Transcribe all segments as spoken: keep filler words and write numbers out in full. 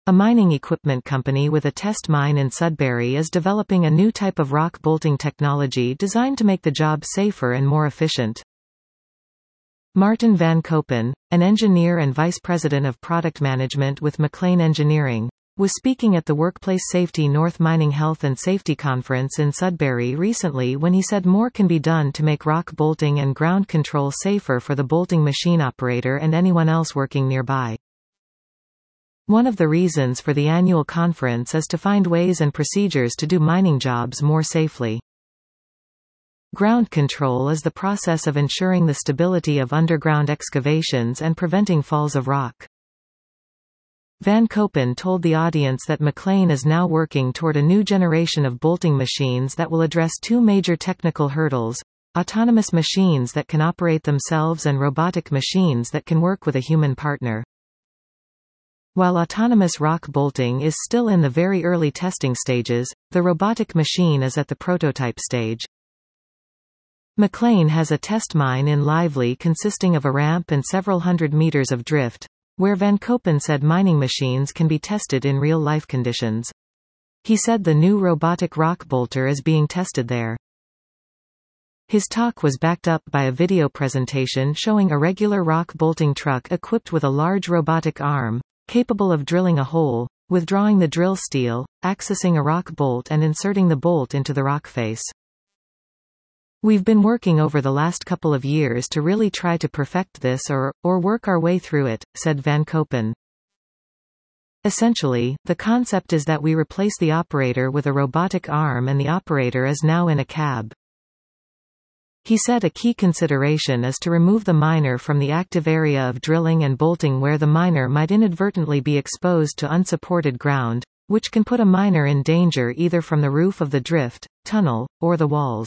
A mining equipment company with a test mine in Sudbury is developing a new type of rock bolting technology designed to make the job safer and more efficient. Martin van Koppen, an engineer and vice president of product management with McLean Engineering, was speaking at the Workplace Safety North Mining Health and Safety Conference in Sudbury recently when he said more can be done to make rock bolting and ground control safer for the bolting machine operator and anyone else working nearby. One of the reasons for the annual conference is to find ways and procedures to do mining jobs more safely. Ground control is the process of ensuring the stability of underground excavations and preventing falls of rock. Van Koppen told the audience that McLean is now working toward a new generation of bolting machines that will address two major technical hurdles: autonomous machines that can operate themselves and robotic machines that can work with a human partner. While autonomous rock bolting is still in the very early testing stages, the robotic machine is at the prototype stage. McLean has a test mine in Lively consisting of a ramp and several hundred meters of drift, where Van Koppen said mining machines can be tested in real-life conditions. He said the new robotic rock bolter is being tested there. His talk was backed up by a video presentation showing a regular rock bolting truck equipped with a large robotic arm, capable of drilling a hole, withdrawing the drill steel, accessing a rock bolt and inserting the bolt into the rock face. We've been working over the last couple of years to really try to perfect this or, or work our way through it, said Van Koppen. Essentially, the concept is that we replace the operator with a robotic arm and the operator is now in a cab. He said a key consideration is to remove the miner from the active area of drilling and bolting where the miner might inadvertently be exposed to unsupported ground, which can put a miner in danger either from the roof of the drift, tunnel, or the walls.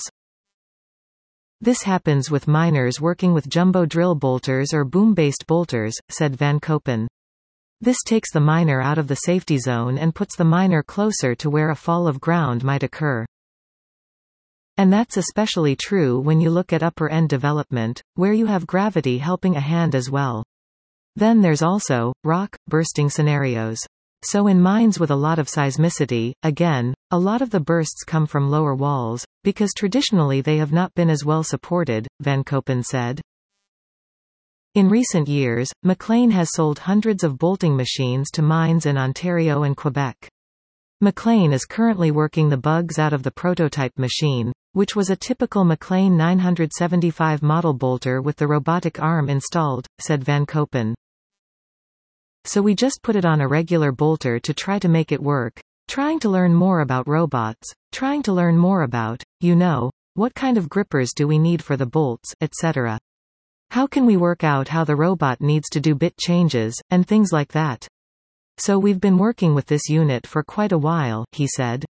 This happens with miners working with jumbo drill bolters or boom-based bolters, said Van Koppen. This takes the miner out of the safety zone and puts the miner closer to where a fall of ground might occur. And that's especially true when you look at upper-end development, where you have gravity helping a hand as well. Then there's also, rock, bursting scenarios. So in mines with a lot of seismicity, again, a lot of the bursts come from lower walls, because traditionally they have not been as well supported, Van Koppen said. In recent years, McLean has sold hundreds of bolting machines to mines in Ontario and Quebec. McLean is currently working the bugs out of the prototype machine, which was a typical McLean nine seventy-five model bolter with the robotic arm installed, said Van Koppen. So we just put it on a regular bolter to try to make it work, trying to learn more about robots, trying to learn more about, you know, what kind of grippers do we need for the bolts, et cetera. How can we work out how the robot needs to do bit changes, and things like that. So we've been working with this unit for quite a while, he said.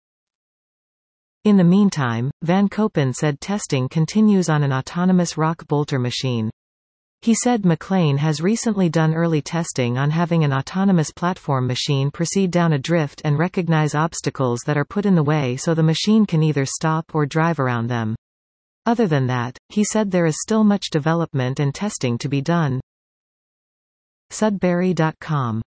In the meantime, Van Koppen said testing continues on an autonomous rock bolter machine. He said McLean has recently done early testing on having an autonomous platform machine proceed down a drift and recognize obstacles that are put in the way so the machine can either stop or drive around them. Other than that, he said there is still much development and testing to be done. Sudbury dot com